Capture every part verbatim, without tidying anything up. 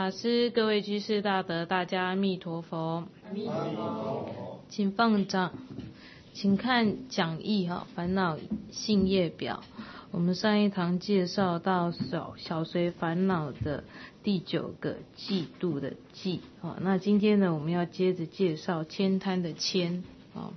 法师、各位居士大德，大家阿弥陀佛。 阿弥陀佛。 请放掌，请看讲义哈，烦恼性业表。我们上一堂介绍到小小随烦恼的第九个嫉妒的嫉啊，那今天呢，我们要接着介绍悭贪的悭啊。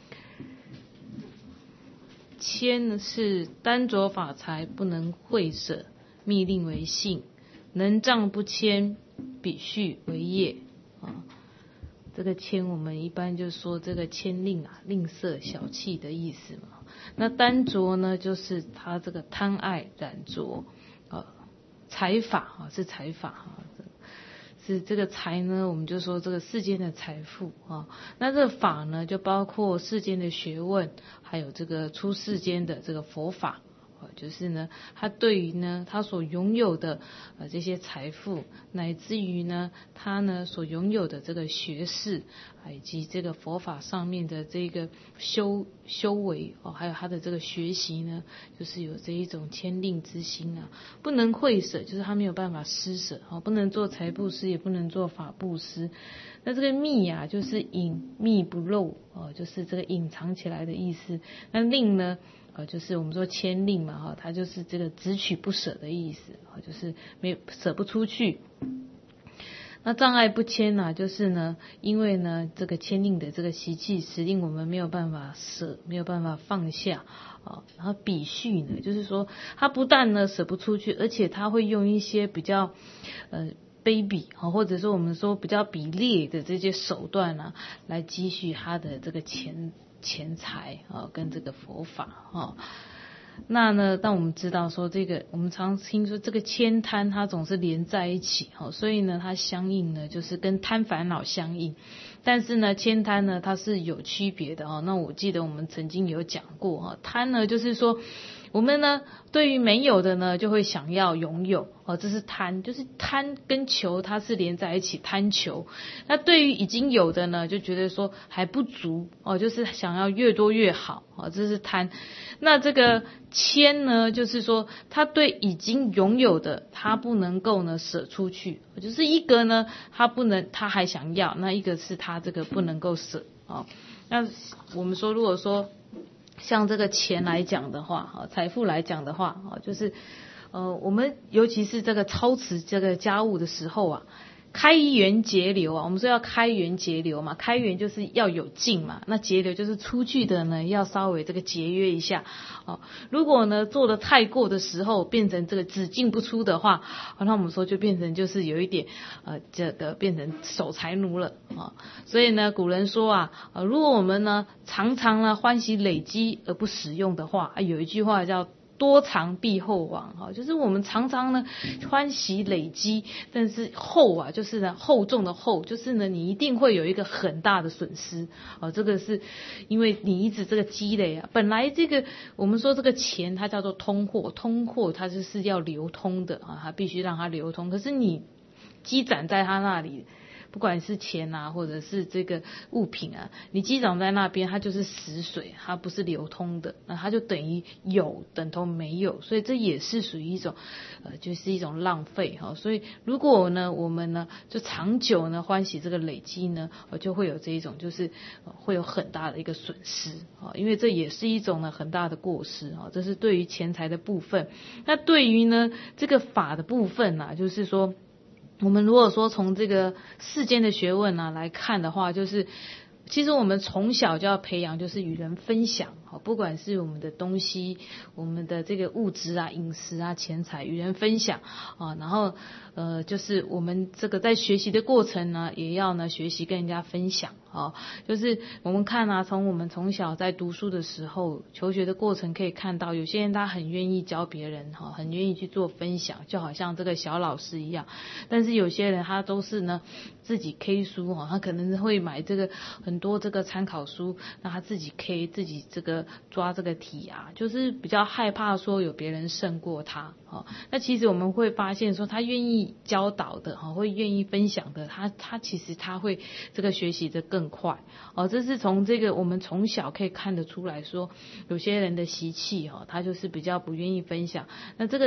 悭呢是单着法财不能会舍，密令为性；能障不悭，比序为业啊。这个悭我们一般就说这个悭吝啊，吝啬小气的意思嘛。那单着呢，就是他这个贪爱染着啊，财法啊是财法啊，是这个财呢，我们就说这个世间的财富啊。那这个法呢，就包括世间的学问，还有这个出世间的这个佛法。就是呢，他对于呢他所拥有的呃这些财富，乃至于呢他呢所拥有的这个学识，以及这个佛法上面的这个修修为哦，还有他的这个学习呢，就是有这一种悭吝之心啊，不能会舍，就是他没有办法施舍哦，不能做财布施，也不能做法布施。那这个密啊，就是隐密不露哦，就是这个隐藏起来的意思。那吝呢？呃，就是我们说悭吝嘛，哈，它就是这个只取不舍的意思，啊，就是没有舍不出去。那障碍不迁呢，就是呢，因为呢这个悭吝的这个习气，使令我们没有办法舍，没有办法放下啊。然后比序呢，就是说他不但呢舍不出去，而且他会用一些比较呃卑鄙啊，或者说我们说比较比劣的这些手段啊，来积蓄他的这个钱。钱财啊，跟这个佛法啊，那呢，但我们知道说这个，我们常听说这个悭贪，它总是连在一起，所以呢，它相应呢就是跟贪烦恼相应。但是呢，悭贪呢它是有区别的哦。那我记得我们曾经有讲过哈，贪呢就是说我们呢对于没有的呢就会想要拥有哦，这是贪，就是贪跟求它是连在一起，贪求。那对于已经有的呢，就觉得说还不足哦，就是想要越多越好哦，这是贪。那这个悭呢，就是说他对已经拥有的他不能够呢舍出去，就是一个呢他不能，他还想要，那一个是他这个不能够舍哦。那我们说如果说像这个钱来讲的话，财富来讲的话，就是呃，我们尤其是这个操持这个家务的时候啊，开源节流啊，我们说要开源节流嘛，开源就是要有进嘛，那节流就是出去的呢要稍微这个节约一下哦。如果呢做的太过的时候，变成这个只进不出的话，那我们说就变成就是有一点呃这个变成守财奴了啊。所以呢，古人说啊，呃，如果我们呢常常呢欢喜累积而不使用的话，啊，有一句话叫多藏必后亡哈，就是我们常常呢欢喜累积，但是后啊，就是呢厚重的厚，就是呢你一定会有一个很大的损失啊。这个是因为你一直这个积累啊，本来这个我们说这个钱它叫做通货，通货它就是要流通的啊，它必须让它流通，可是你积攒在它那里。不管是钱啊，或者是这个物品啊，你积攒在那边，它就是死水，它不是流通的，那它就等于有等同没有，所以这也是属于一种，呃，就是一种浪费哈。所以如果呢，我们呢就长久呢欢喜这个累积呢，就会有这一种就是会有很大的一个损失啊，因为这也是一种呢很大的过失啊。这是对于钱财的部分。那对于呢这个法的部分啊，就是说。我们如果说从这个世间的学问呢来看的话，就是其实我们从小就要培养，就是与人分享，不管是我们的东西、我们的这个物质啊、饮食啊、钱财，与人分享啊。然后呃，就是我们这个在学习的过程呢，也要呢学习跟人家分享啊。就是我们看啊，从我们从小在读书的时候、求学的过程可以看到，有些人他很愿意教别人哈，很愿意去做分享，就好像这个小老师一样。但是有些人他都是呢自己 K 书哈，他可能会买这个很多这个参考书，那他自己 K 自己这个抓这个题啊，就是比较害怕说有别人胜过他哦。那其实我们会发现说，他愿意教导的哈，会愿意分享的，他他其实他会这个学习的更快哦。这是从这个我们从小可以看得出来说，有些人的习气哈，他就是比较不愿意分享。那这个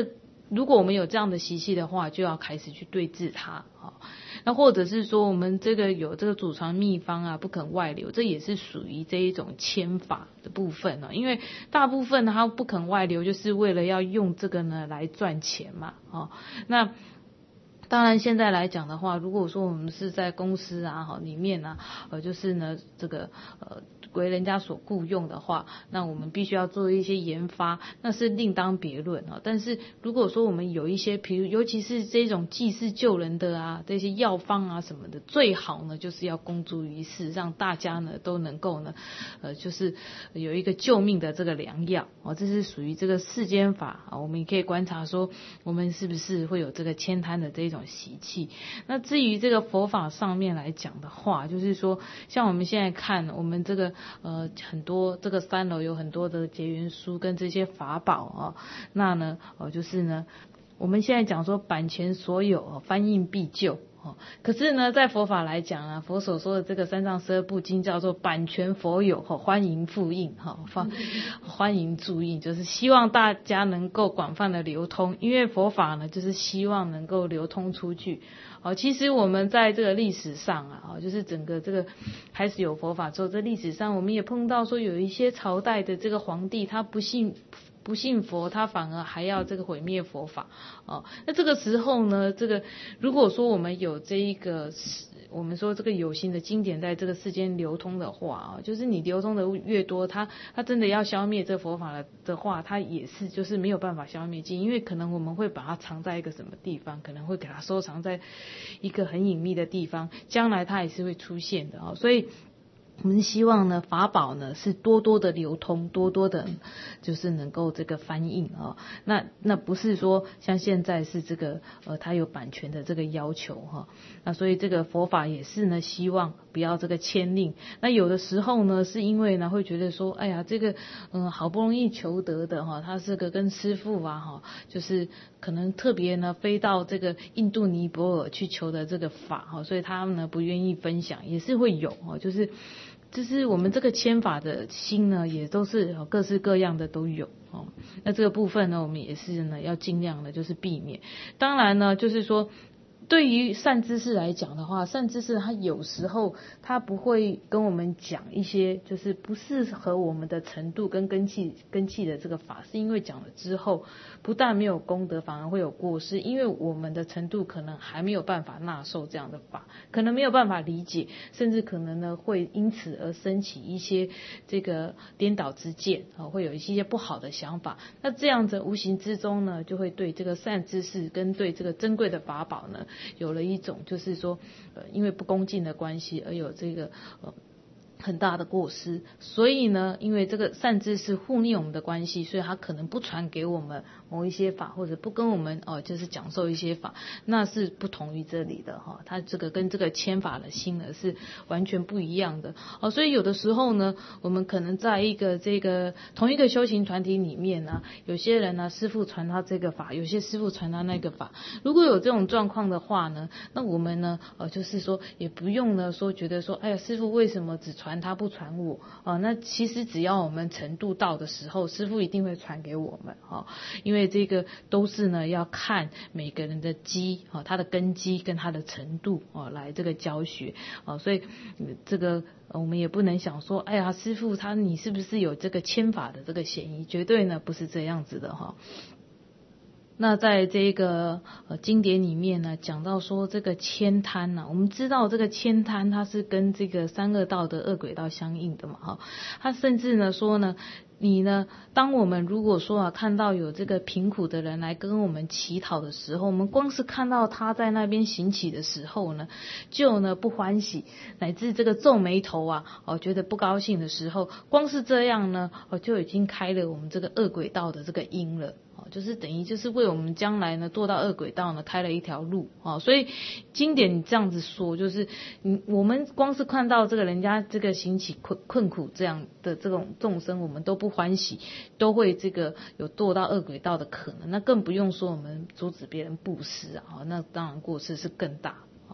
如果我们有这样的习气的话，就要开始去对治它。那或者是说我们这个有这个祖传秘方啊，不肯外流，这也是属于这一种牵法的部分啊。因为大部分它不肯外流，就是为了要用这个呢来赚钱嘛。哦，那当然现在来讲的话，如果说我们是在公司啊哈里面啊，呃就是呢这个呃为人家所雇用的话，那我们必须要做一些研发，那是另当别论啊。但是如果说我们有一些，比如尤其是这种济世救人的啊，这些药方啊什么的，最好呢就是要公诸于世，让大家呢都能够呢，呃就是有一个救命的这个良药啊，这是属于这个世间法啊。我们也可以观察说，我们是不是会有这个悭贪的这种习气。那至于这个佛法上面来讲的话，就是说像我们现在看我们这个呃很多这个三楼有很多的结缘书跟这些法宝啊，那呢呃就是呢我们现在讲说版权所有，翻印必救。哦，可是呢，在佛法来讲啊，佛所说的这个三藏十二部经叫做版权佛有，哈，欢迎复印，哈，欢迎注印，就是希望大家能够广泛的流通，因为佛法呢，就是希望能够流通出去。哦，其实我们在这个历史上啊，哦，就是整个这个开始有佛法之后，在历史上我们也碰到说有一些朝代的这个皇帝，他不信。不信佛，他反而还要这个毁灭佛法哦。那这个时候呢，这个如果说我们有这一个，我们说这个有形的经典在这个世间流通的话啊，就是你流通的越多，它它真的要消灭这佛法的话，它也是就是没有办法消灭尽，因为可能我们会把它藏在一个什么地方，可能会给它收藏在一个很隐秘的地方，将来它也是会出现的啊，所以。我们希望呢，法宝呢是多多的流通，多多的，就是能够这个翻印啊。那那不是说像现在是这个呃，它有版权的这个要求哈。那所以这个佛法也是呢，希望不要这个牵令。那有的时候呢，是因为呢会觉得说，哎呀，这个嗯、呃、好不容易求得的哈，他是个跟师父啊哈，就是可能特别呢飞到这个印度尼泊尔去求的这个法哈，所以他们呢不愿意分享，也是会有哈，就是。就是我们这个牵法的心呢，也都是各式各样的都有哦。那这个部分呢，我们也是呢要尽量的，就是避免。当然呢，就是说。对于善知识来讲的话，善知识他有时候他不会跟我们讲一些就是不适合我们的程度跟根器根器的这个法，是因为讲了之后不但没有功德，反而会有过失，因为我们的程度可能还没有办法纳受这样的法，可能没有办法理解，甚至可能呢会因此而升起一些这个颠倒之见啊，会有一些不好的想法。那这样子无形之中呢，就会对这个善知识跟对这个珍贵的法宝呢。有了一种就是说，呃，因为不恭敬的关系而有这个呃很大的过失，所以呢，因为这个善知识护念我们的关系，所以他可能不传给我们某一些法，或者不跟我们哦、呃，就是讲授一些法，那是不同于这里的哈、哦，他这个跟这个牵法的心呢是完全不一样的哦，所以有的时候呢，我们可能在一个这个同一个修行团体里面呢，有些人呢师父传他这个法，有些师父传他那个法，如果有这种状况的话呢，那我们呢呃就是说也不用呢说觉得说，哎呀师父为什么只传他不传我啊、呃？那其实只要我们程度到的时候，师父一定会传给我们啊、哦，因为这个都是呢要看每个人的基啊、哦，他的根基跟他的程度啊、哦、来这个教学啊、哦，所以、嗯、这个、呃、我们也不能想说，哎呀师父他你是不是有这个牵法的这个嫌疑？绝对呢不是这样子的哈。那在这个呃经典里面呢，讲到说这个悭贪呢，我们知道这个悭贪它是跟这个三恶道的恶鬼道相应的嘛，哈，他甚至呢说呢，你呢，当我们如果说啊看到有这个贫苦的人来跟我们乞讨的时候，我们光是看到他在那边行乞的时候呢，就呢不欢喜，乃至这个皱眉头啊，哦觉得不高兴的时候，光是这样呢，哦就已经开了我们这个恶鬼道的这个因了。就是等于就是为我们将来呢堕到恶鬼道呢开了一条路啊，所以经典这样子说，就是嗯我们光是看到这个人家这个行乞困困苦这样的这种众生，我们都不欢喜，都会这个有堕到恶鬼道的可能，那更不用说我们阻止别人布施啊，那当然过失是更大啊。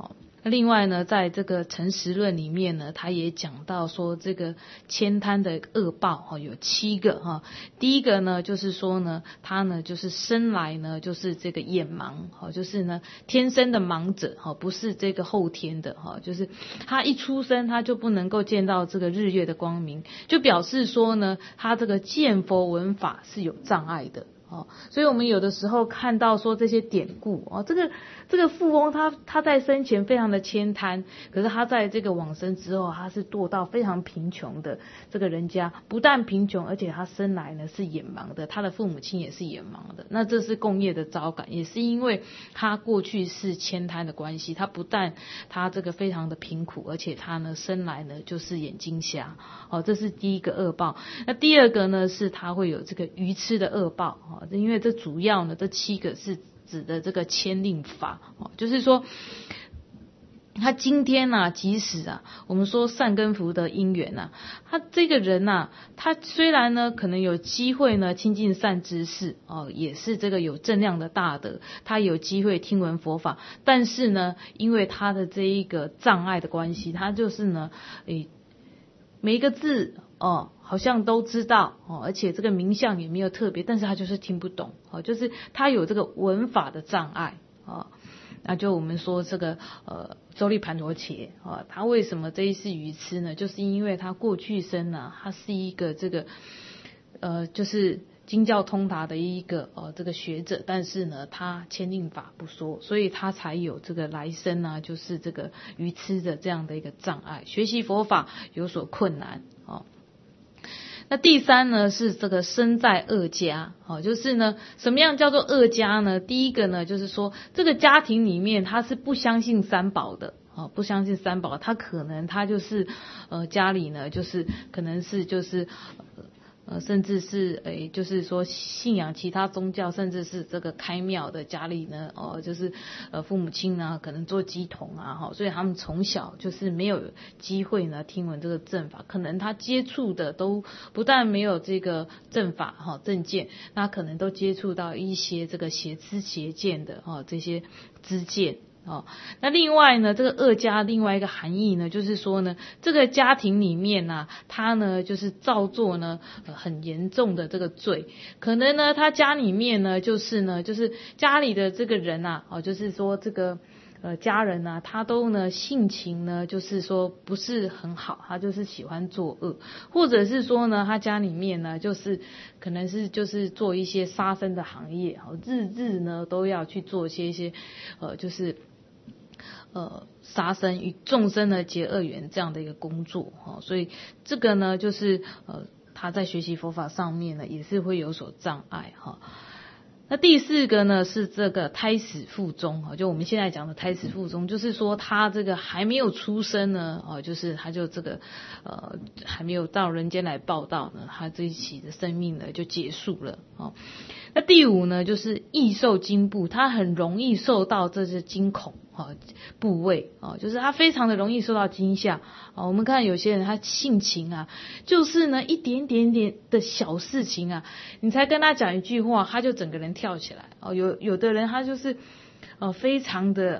那另外呢，在这个诚实论里面呢，他也讲到说这个悭贪的恶报哈有七个哈。第一个呢就是说呢，他呢就是生来呢就是这个眼盲哈，就是呢天生的盲者哈，不是这个后天的哈，就是他一出生他就不能够见到这个日月的光明，就表示说呢，他这个见佛闻法是有障碍的。哦，所以我们有的时候看到说这些典故哦，这个这个富翁他他在生前非常的悭贪，可是他在这个往生之后，他是堕到非常贫穷的这个人家，不但贫穷，而且他生来呢是眼盲的，他的父母亲也是眼盲的。那这是共业的招感，也是因为他过去是悭贪的关系，他不但他这个非常的贫苦，而且他呢生来呢就是眼睛瞎。哦，这是第一个恶报。那第二个呢是他会有这个愚痴的恶报。因为这主要呢，这七个是指的这个牵令法，就是说，他今天啊，即使啊，我们说善根福德因缘啊，他这个人啊，他虽然呢可能有机会呢亲近善知识哦，也是这个有正量的大德，他有机会听闻佛法，但是呢，因为他的这一个障碍的关系，他就是呢，诶，每一个字哦。好像都知道哦，而且这个名相也没有特别，但是他就是听不懂哦，就是他有这个文法的障碍哦。那就我们说这个呃周利盘陀伽啊，他为什么这一世愚痴呢？就是因为他过去生呢、啊，他是一个这个呃就是经教通达的一个呃这个学者，但是呢他牵令法不说，所以他才有这个来生啊，就是这个愚痴的这样的一个障碍，学习佛法有所困难哦。那第三呢是这个生在恶家，哦，就是呢什么样叫做恶家呢？第一个呢就是说这个家庭里面他是不相信三宝的，哦，不相信三宝，他可能他就是呃家里呢就是可能是就是呃甚至是诶就是说信仰其他宗教，甚至是这个开庙的家里呢，哦就是呃父母亲呢可能做乩童啊，哈，所以他们从小就是没有机会呢听闻这个正法，可能他接触的都不但没有这个正法哈正见，那可能都接触到一些这个邪知邪见的哈这些知见。哦，那另外呢，这个恶家另外一个含义呢，就是说呢，这个家庭里面呢，他呢就是造作呢、呃、很严重的这个罪，可能呢他家里面呢就是呢就是家里的这个人啊，哦就是说这个呃家人啊，他都呢性情呢就是说不是很好，他就是喜欢作恶，或者是说呢他家里面呢就是可能是就是做一些杀生的行业，好日日呢都要去做一些一些呃就是呃，杀生与众生的结恶缘这样的一个工作哈，所以这个呢，就是呃，他在学习佛法上面呢，也是会有所障碍哈。那第四个呢是这个胎死腹中哈，就我们现在讲的胎死腹中，就是说他这个还没有出生呢，哦，就是他就这个呃还没有到人间来报道呢，他这一期的生命呢就结束了哦。那第五呢就是易受惊怖，他很容易受到这些惊恐啊部位啊，就是他非常的容易受到惊吓啊。我们看有些人他性情啊，就是呢一点点点的小事情啊，你才跟他讲一句话，他就整个人跳起来哦。有有的人他就是呃非常的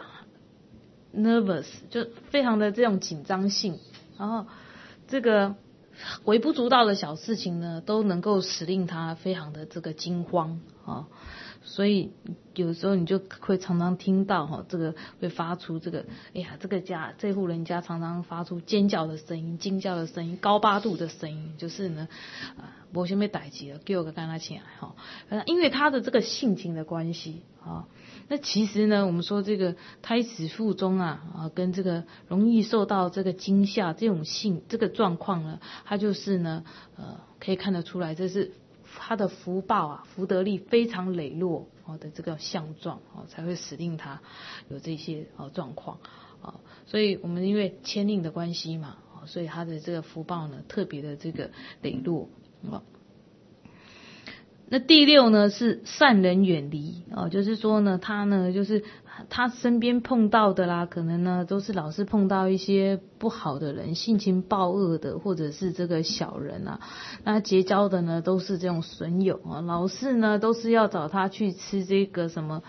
nervous， 就非常的这种紧张性，然后这个微不足道的小事情呢，都能够使令他非常的这个惊慌啊。所以有时候你就会常常听到哈，这个会发出这个，哎呀，这个家这户人家常常发出尖叫的声音、惊叫的声音、高八度的声音，就是呢，啊，没什么代志了，叫个跟他起来哈，因为他的这个性情的关系啊。那其实呢，我们说这个胎死腹中啊，啊，跟这个容易受到这个惊吓这种性这个状况呢，它就是呢，呃，可以看得出来，这是他的福报啊，福德力非常羸弱哦的这个相状哦，才会使令他有这些哦状况啊。所以我们因为牵令的关系嘛，所以他的这个福报呢特别的这个羸弱啊。那第六呢是善人远离哦，就是说呢，他呢就是他身边碰到的啦，可能呢都是老是碰到一些不好的人，性情暴恶的，或者是这个小人啊。那结交的呢都是这种损友啊，老是呢都是要找他去吃这个什么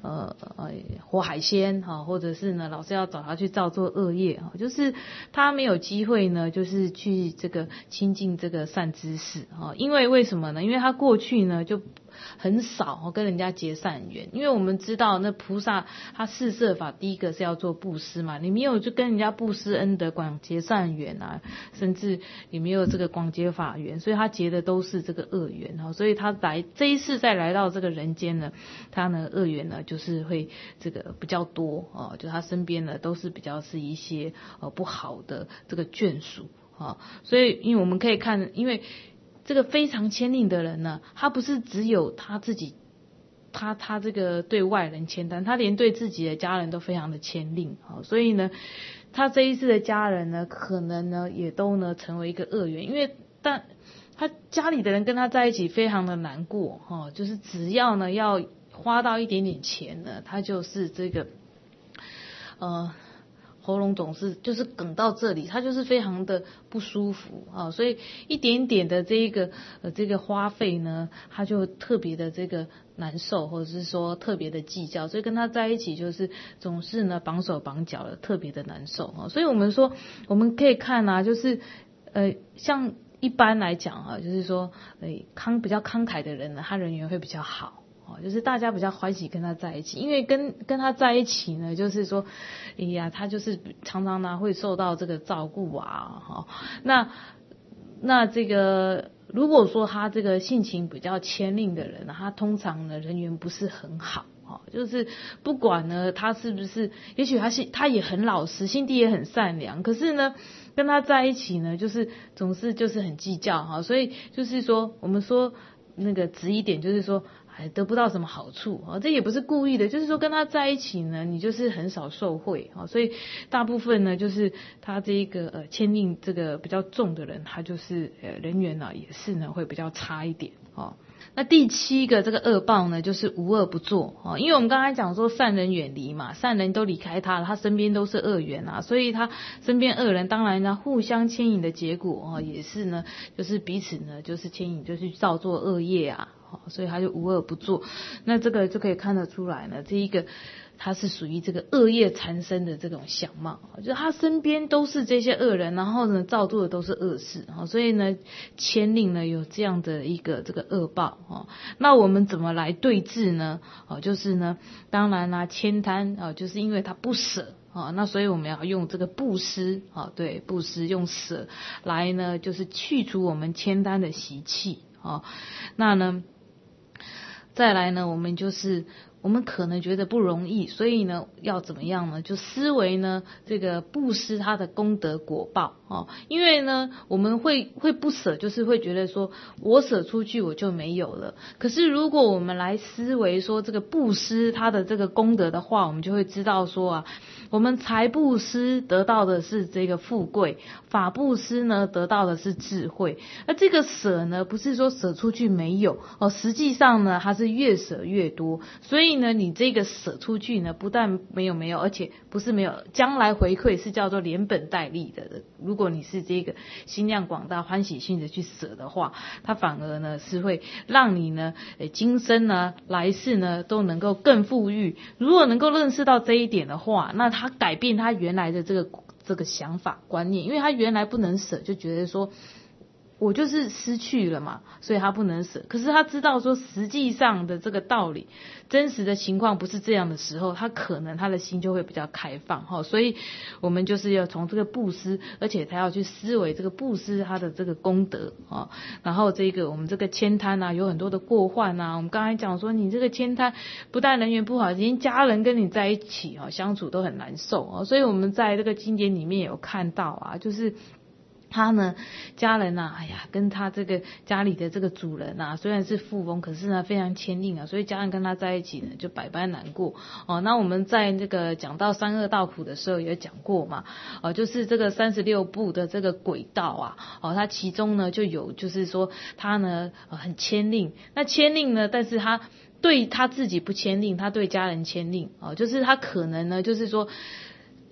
呃呃活海鲜哈，或者是呢老师要找他去造作恶业哈，就是他没有机会呢，就是去这个亲近这个善知识哈，因为为什么呢？因为他过去呢就很少跟人家结善缘，因为我们知道那菩萨他四摄法第一个是要做布施嘛，你没有就跟人家布施恩德广结善缘啊，甚至也没有这个广结法缘，所以他结的都是这个恶缘哈，所以他来这一世再来到这个人间呢，他呢恶缘呢就是会这个比较多哦，就他身边呢都是比较是一些呃不好的这个眷属啊，所以因为我们可以看，因为这个非常谦令的人呢，他不是只有他自己，他他这个对外人谦单，他连对自己的家人都非常的谦令啊，所以呢，他这一世的家人呢，可能呢也都呢成为一个恶缘，因为但他家里的人跟他在一起非常的难过哈，就是只要呢要花到一点点钱呢，他就是这个呃。喉咙总是就是梗到这里，他就是非常的不舒服啊，所以一点点的这一个呃这个花费呢，他就特别的这个难受，或者是说特别的计较，所以跟他在一起就是总是呢绑手绑脚的，特别的难受啊。所以我们说我们可以看啊，就是呃像一般来讲啊，就是说呃慷比较慷慨的人呢，他人缘会比较好。就是大家比较欢喜跟他在一起，因为跟跟他在一起呢，就是说，哎呀，他就是常常呢会受到这个照顾啊，哈，那那这个如果说他这个性情比较谦令的人，他通常呢人缘不是很好，就是不管呢他是不是，也许他是他也很老实，心地也很善良，可是呢跟他在一起呢，就是总是就是很计较哈，所以就是说我们说那个直一点，就是说。还得不到什么好处啊，这也不是故意的，就是说跟他在一起呢，你就是很少受惠啊，所以大部分呢，就是他这一个呃谦令这个比较重的人，他就是呃人缘呢也是呢会比较差一点啊。那第七个这个恶报呢，就是无恶不作啊，因为我们刚才讲说善人远离嘛，善人都离开他了，他身边都是恶缘啊，所以他身边恶人当然呢互相牵引的结果啊，也是呢就是彼此呢就是牵引，就是造作恶业啊。所以他就无恶不作，那这个就可以看得出来呢，这一个他是属于这个恶业缠身的这种相貌，就是他身边都是这些恶人，然后呢造作的都是恶事，所以呢牵令呢有这样的一个这个恶报。那我们怎么来对治呢？就是呢当然啦，悭贪就是因为他不舍啊，那所以我们要用这个布施啊，对，布施用舍来呢，就是去除我们悭贪的习气啊。那呢？再来呢，我们就是我们可能觉得不容易，所以呢，要怎么样呢？就思维呢，这个布施它的功德果报哦。因为呢，我们会会不舍，就是会觉得说我舍出去我就没有了。可是如果我们来思维说这个布施它的这个功德的话，我们就会知道说啊，我们财布施得到的是这个富贵，法布施呢得到的是智慧。而这个舍呢，不是说舍出去没有哦，实际上呢，它是越舍越多。所以呢，你这个舍出去呢，不但没有没有，而且不是没有，将来回馈是叫做连本带利的。如果你是这个心量广大、欢喜心的去舍的话，它反而呢是会让你呢，诶，今生呢、来世呢都能够更富裕。如果能够认识到这一点的话，那他改变他原来的这个这个想法观念，因为他原来不能舍，就觉得说我就是失去了嘛，所以他不能舍。可是他知道说实际上的这个道理，真实的情况不是这样的时候，他可能他的心就会比较开放哈。所以我们就是要从这个布施，而且他要去思维这个布施他的这个功德啊。然后这个我们这个悭贪啊，有很多的过患啊。我们刚才讲说，你这个悭贪不但人缘不好，连家人跟你在一起啊相处都很难受啊。所以我们在这个经典里面有看到啊，就是他呢，家人呐、啊，哎呀，跟他这个家里的这个主人呐、啊，虽然是富翁，可是呢非常谦令啊，所以家人跟他在一起呢，就百般难过哦。那我们在这个讲到三恶道苦的时候也讲过嘛，哦，就是这个三十六部的这个轨道啊，哦，它其中呢就有就是说他呢、呃、很谦令，那谦令呢，但是他对他自己不谦令，他对家人谦令哦，就是他可能呢就是说。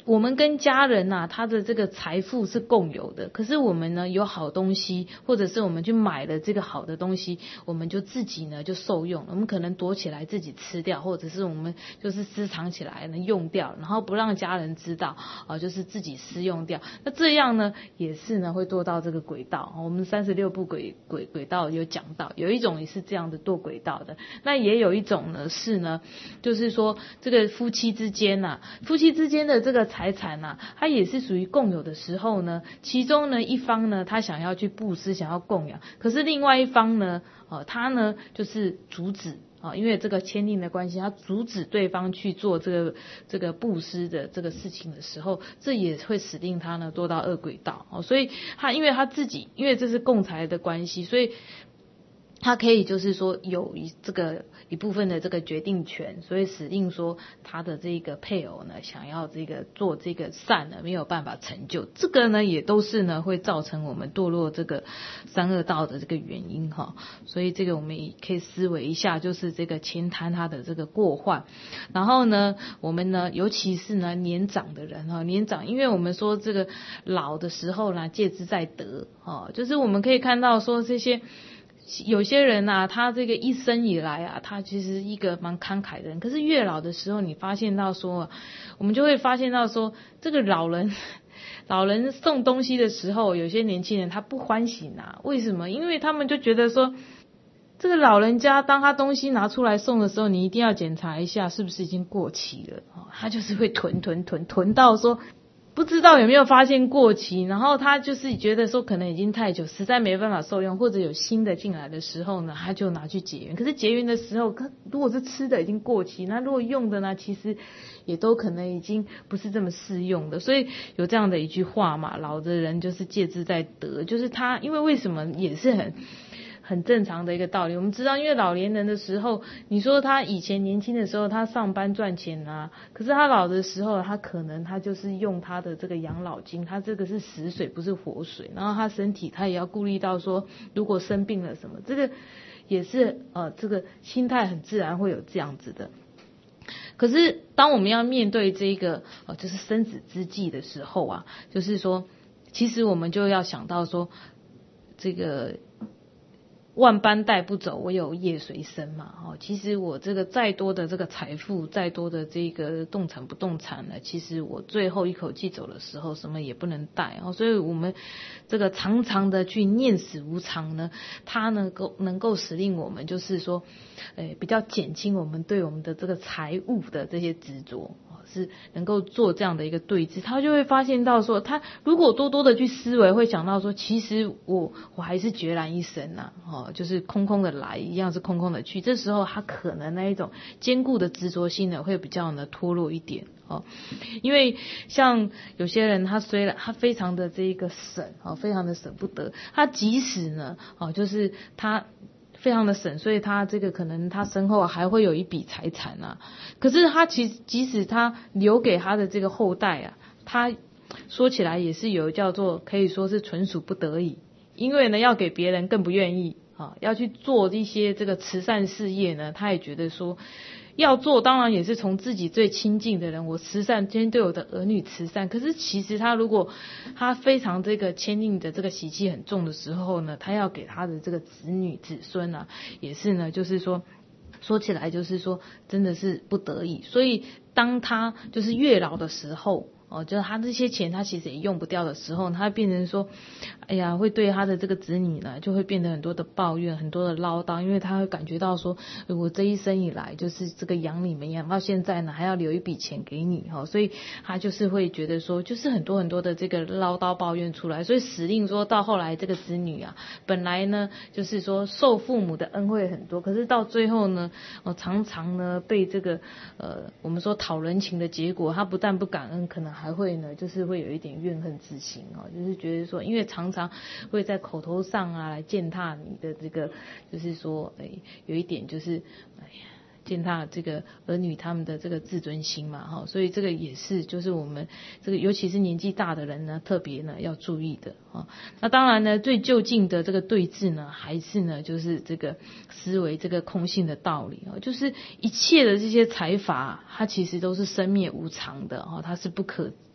我们跟家人啊，他的这个财富是共有的，可是我们呢有好东西，或者是我们去买了这个好的东西，我们就自己呢就受用了，我们可能躲起来自己吃掉，或者是我们就是私藏起来呢用掉，然后不让家人知道啊，就是自己私用掉。那这样呢也是呢会堕到这个轨道。我们三十六部轨轨轨道有讲到，有一种也是这样的堕轨道的，那也有一种呢是呢，就是说这个夫妻之间啊，夫妻之间的这个财产啊，它也是属于共有的时候呢，其中呢一方呢他想要去布施，想要供养，可是另外一方呢，呃，他呢就是阻止啊，因为这个签订的关系，他阻止对方去做这个这个布施的这个事情的时候，这也会使令他呢堕到恶轨道。哦，所以他因为他自己，因为这是共财的关系，所以他可以就是说有一这个一部分的这个决定权，所以使令说他的这个配偶呢想要这个做这个善呢没有办法成就，这个呢也都是呢会造成我们堕落这个三恶道的这个原因哈。所以这个我们也可以思维一下，就是这个钱贪它的这个过患。然后呢我们呢尤其是呢年长的人哈，年长因为我们说这个老的时候呢戒之在德哈，就是我们可以看到说这些有些人啊，他这个一生以来啊，他其实一个蛮慷慨的人，可是越老的时候，你发现到说，我们就会发现到说，这个老人，老人送东西的时候，有些年轻人他不欢喜拿，为什么？因为他们就觉得说，这个老人家当他东西拿出来送的时候，你一定要检查一下是不是已经过期了，他就是会囤囤囤囤到说，不知道有没有发现过期，然后他就是觉得说可能已经太久，实在没办法受用，或者有新的进来的时候呢，他就拿去结缘。可是结缘的时候，如果是吃的已经过期，那如果用的呢，其实也都可能已经不是这么适用的。所以有这样的一句话嘛，老的人就是戒之在德，就是他因为为什么也是很很正常的一个道理。我们知道因为老年人的时候，你说他以前年轻的时候他上班赚钱啊，可是他老的时候他可能他就是用他的这个养老金，他这个是死水不是活水，然后他身体他也要顾虑到说如果生病了什么，这个也是呃这个心态很自然会有这样子的。可是当我们要面对这个呃就是生死之际的时候啊，就是说其实我们就要想到说这个万般带不走，唯有业随身嘛。哦，其实我这个再多的这个财富，再多的这个动产不动产呢，其实我最后一口气走的时候，什么也不能带。哦，所以我们这个常常的去念死无常呢，它能够能够使令我们就是说，诶，比较减轻我们对我们的这个财物的这些执着。是能够做这样的一个对峙，他就会发现到说，他如果多多的去思维，会想到说，其实我我还是孑然一身呐、啊，哦，就是空空的来，一样是空空的去。这时候他可能那一种坚固的执着心呢，会比较呢脱落一点哦。因为像有些人，他虽然他非常的这一个省哦，非常的舍不得，他即使呢哦，就是他。非常的省，所以他这个可能他身后还会有一笔财产啊。可是他其实即使他留给他的这个后代啊，他说起来也是有叫做可以说是纯属不得已，因为呢要给别人更不愿意啊，要去做一些这个慈善事业呢，他也觉得说要做，当然也是从自己最亲近的人，我慈善，今天对我的儿女慈善。可是其实他如果他非常这个牵引的这个习气很重的时候呢，他要给他的这个子女子孙啊，也是呢，就是说说起来就是说真的是不得已。所以当他就是越老的时候。哦，就是他这些钱他其实也用不掉的时候，他变成说，哎呀，会对他的这个子女呢，就会变得很多的抱怨，很多的唠叨，因为他会感觉到说，我这一生以来就是这个养你们养到现在呢，还要留一笔钱给你哈、哦，所以他就是会觉得说，就是很多很多的这个唠叨抱怨出来，所以使令说到后来这个子女啊，本来呢就是说受父母的恩惠很多，可是到最后呢，哦常常呢被这个呃我们说讨人情的结果，他不但不感恩，可能还会呢，就是会有一点怨恨之心哦，就是觉得说，因为常常会在口头上啊来践踏你的这个，就是说，哎，有一点就是，哎呀，践踏这个儿女他们的这个自尊心嘛，哈，所以这个也是，就是我们这个尤其是年纪大的人呢，特别呢要注意的啊。那当然呢，最就近的这个对峙呢，还是呢，就是这个思维这个空性的道理啊，就是一切的这些财法，它其实都是生灭无常的啊，它是不可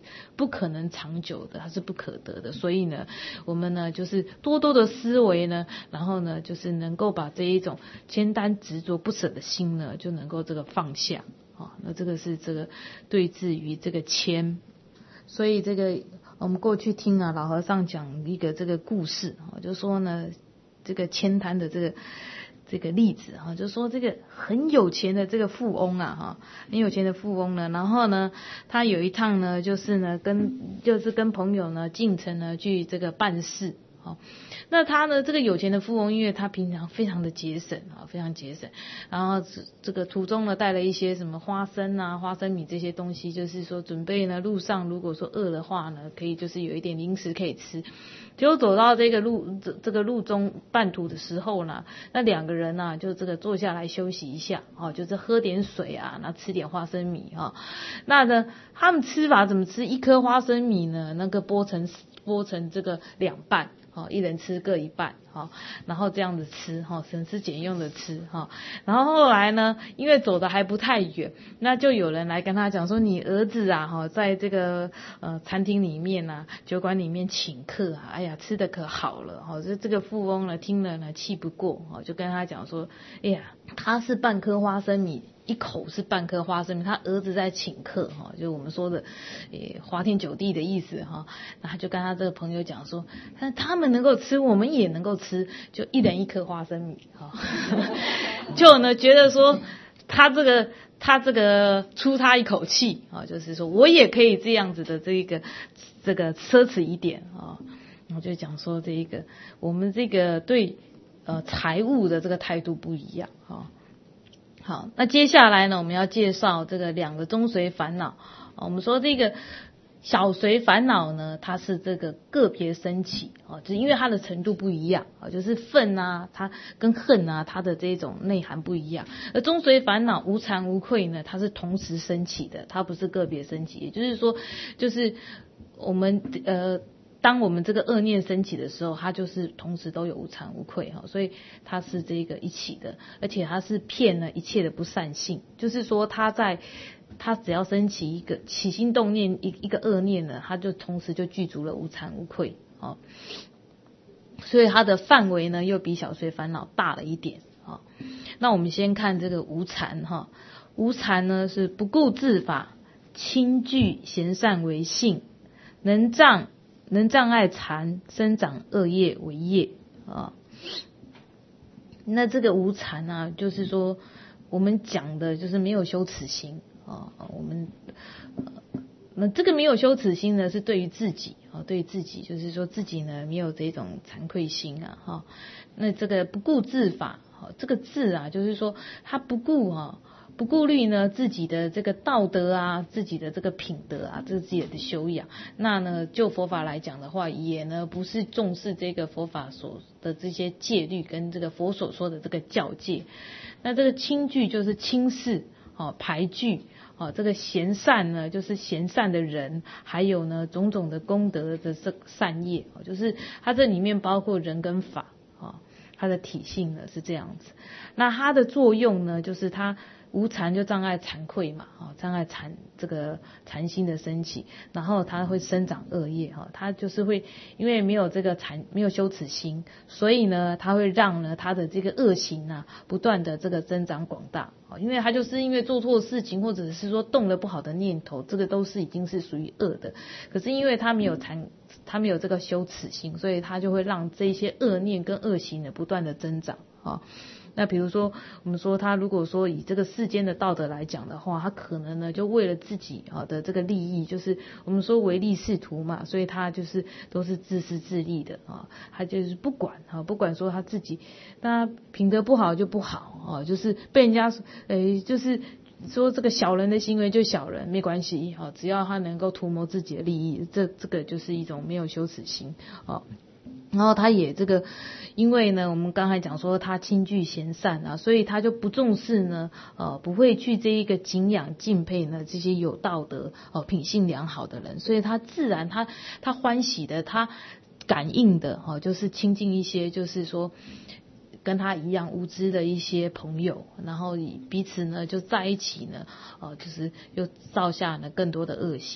不可能长久的，它是不可得的。所以呢，我们呢就是多多的思维呢，然后呢就是能够把这一种牵单执着不舍的心呢，就能够这个放下啊。那这个是这个对治于这个牵。所以这个我们过去听啊老和尚讲一个这个故事啊，就说呢这个牵贪的这个。这个例子哈，就说这个很有钱的这个富翁啊哈，很有钱的富翁呢，然后呢，他有一趟呢，就是呢跟就是跟朋友呢进城呢去这个办事。好，那他呢，这个有钱的富翁，因为他平常非常的节省啊，非常节省，然后这个途中呢带了一些什么花生啊、花生米这些东西，就是说准备呢路上如果说饿的话呢，可以就是有一点零食可以吃。结果走到这个路这这个路中半途的时候呢，那两个人呢、啊、就这个坐下来休息一下，哦，就是喝点水啊，然后吃点花生米啊。那呢，他们吃法怎么吃？一颗花生米呢，那个剥成剥成这个两半。好，一人吃各一半，好，然后这样子吃，哈，省吃俭用的吃，哈，然后后来呢，因为走的还不太远，那就有人来跟他讲说，你儿子啊，哈，在这个呃餐厅里面啊，酒馆里面请客啊，哎呀，吃的可好了，哈，这这个富翁呢听了呢气不过，哈，就跟他讲说，哎呀，他是半颗花生米。一口是半颗花生米，他儿子在请客哈，就是我们说的，诶，花天酒地的意思哈。那他就跟他这个朋友讲说，他他们能够吃，我们也能够吃，就一人一颗花生米哈。就呢觉得说他这个他这个出他一口气啊，就是说我也可以这样子的这一个这个奢侈一点啊。我就讲说这一个我们这个对呃财务的这个态度不一样啊。好，那接下来呢，我们要介绍这个两个中随烦恼。我们说这个小随烦恼呢，它是这个个别升起，哦，就是因为它的程度不一样，哦，就是愤啊，它跟恨啊，它的这种内涵不一样。而中随烦恼无惭无愧呢，它是同时升起的，它不是个别升起，也就是说，就是我们呃。当我们这个恶念升起的时候，它就是同时都有无惭无愧哈，所以它是这个一起的，而且它是骗了一切的不善性，就是说它在它只要升起一个起心动念一一个恶念呢，它就同时就具足了无惭无愧啊，所以它的范围呢又比小随烦恼大了一点啊。那我们先看这个无惭哈，无惭呢是不顾自法，轻具贤善为性，能障。能障碍残生长恶业为业啊，那这个无惭啊，就是说我们讲的就是没有羞耻心啊，我们、呃、那这个没有羞耻心呢，是对于自己啊，对于自己就是说自己呢没有这种惭愧心啊哈。那这个不顾自法，这个自啊，就是说他不顾啊。不顾虑呢自己的这个道德啊，自己的这个品德啊，这是自己的修养。那呢，就佛法来讲的话，也呢不是重视这个佛法所的这些戒律跟这个佛所说的这个教戒。那这个轻具就是轻视，哦，排拒，哦，这个贤善呢就是贤善的人，还有呢种种的功德的这善业，哦，就是它这里面包括人跟法，哦，它的体性呢是这样子。那它的作用呢，就是它。无惭就障碍惭愧嘛，哦，障碍惭这个惭心的升起，然后它会生长恶业哈，它就是会因为没有这个惭没有羞耻心，所以呢，它会让呢它的这个恶行啊不断的这个增长广大，哦，因为它就是因为做错事情或者是说动了不好的念头，这个都是已经是属于恶的，可是因为它没有惭它没有这个羞耻心，所以它就会让这些恶念跟恶行呢不断的增长啊。那比如说，我们说他如果说以这个世间的道德来讲的话，他可能呢就为了自己啊的这个利益，就是我们说唯利是图嘛，所以他就是都是自私自利的啊，他就是不管啊，不管说他自己，他品德不好就不好啊，就是被人家诶就是说这个小人的行为就小人没关系啊，只要他能够图谋自己的利益，这这个就是一种没有羞耻心啊。然后他也这个，因为呢，我们刚才讲说他轻具贤善啊，所以他就不重视呢，呃，不会去这一个敬仰敬佩呢这些有道德、呃品性良好的人，所以他自然他他欢喜的，他感应的，哈、呃，就是亲近一些，就是说跟他一样无知的一些朋友，然后彼此呢就在一起呢，呃，就是又造下呢更多的恶行。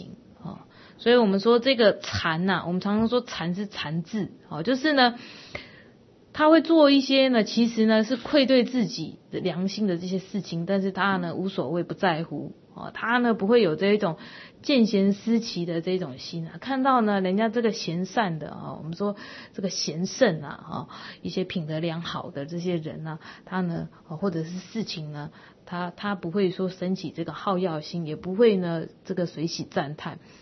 哦，所以我们说这个禅呐、啊，我们常常说禅是禅智，哦，就是呢，他会做一些呢，其实呢是愧对自己的良心的这些事情，但是他呢无所谓不在乎，哦，他呢不会有这一种见贤思齐的这种心啊，看到呢人家这个贤善的啊，我们说这个贤圣啊，哈，一些品德良好的这些人呢、啊，他呢或者是事情呢，他他不会说升起这个好耀心，也不会呢这个随喜赞叹，